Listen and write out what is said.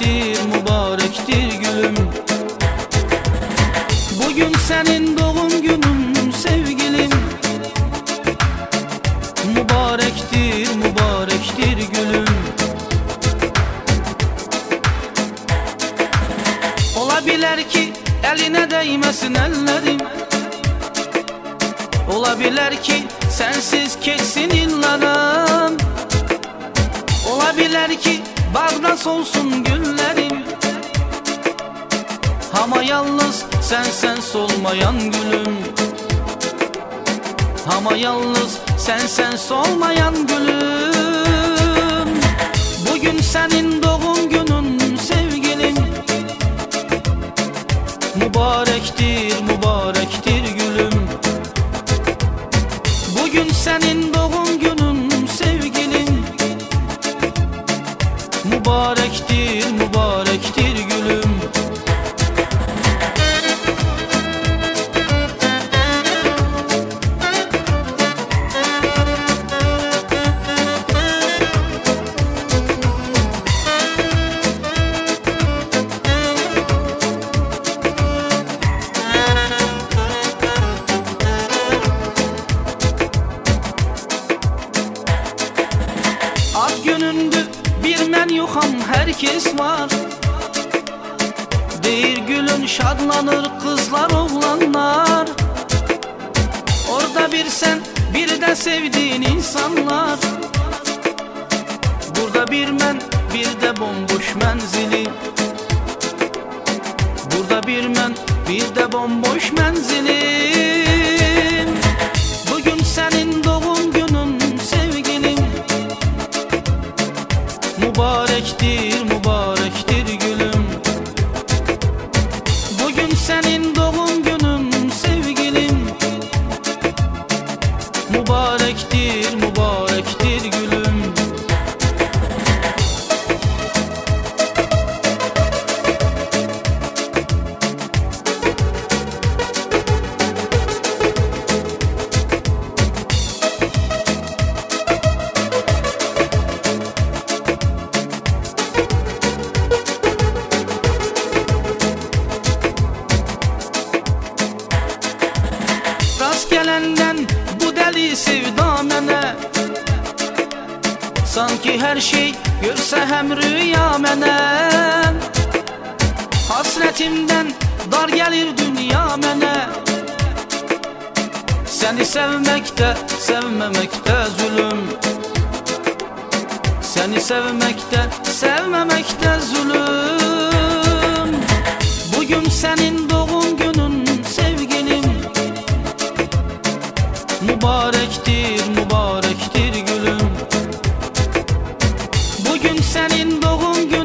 mübarektir gülüm. Bugün senin doğum günün sevgilim. Mübarektir gülüm. Olabilir ki eline değmesin ellerim. Olabilir ki sensiz geçsin yıllarım. Olabilir ki bağda solsun güllerim. Ama yalnız sen solmayan gülüm. Ama yalnız sen solmayan gülüm. Bugün senin doğum günün sevgilim. Mübarektir gülüm. Bugün senin doğum günün sevgilim. Mübarektir gülüm. Ad günündür bir men yoxam herkes var. Deyir gülün şadlanır kızlar oğlanlar. Orada bir sen bir de sevdiğin insanlar. Burada bir men bir de bomboş menzili. Burada bir men bir de bomboş menzilim. Bugün senin doğum günün sevgilim. Mübarektir gülüm. Bugün senin doğum günün sevgilim. Mübarektir gülüm. Gelenden bu deli sevda mənə. Sanki her şey görsə həm rüya mənə. Hasretimden dar gelir dünya mənə. Seni sevmekte sevmemekte zulüm. Seni sevmemekte zulüm. Bugün senin doğum günün sevgilim. Mübarektir gülüm. Bugün senin doğum günün.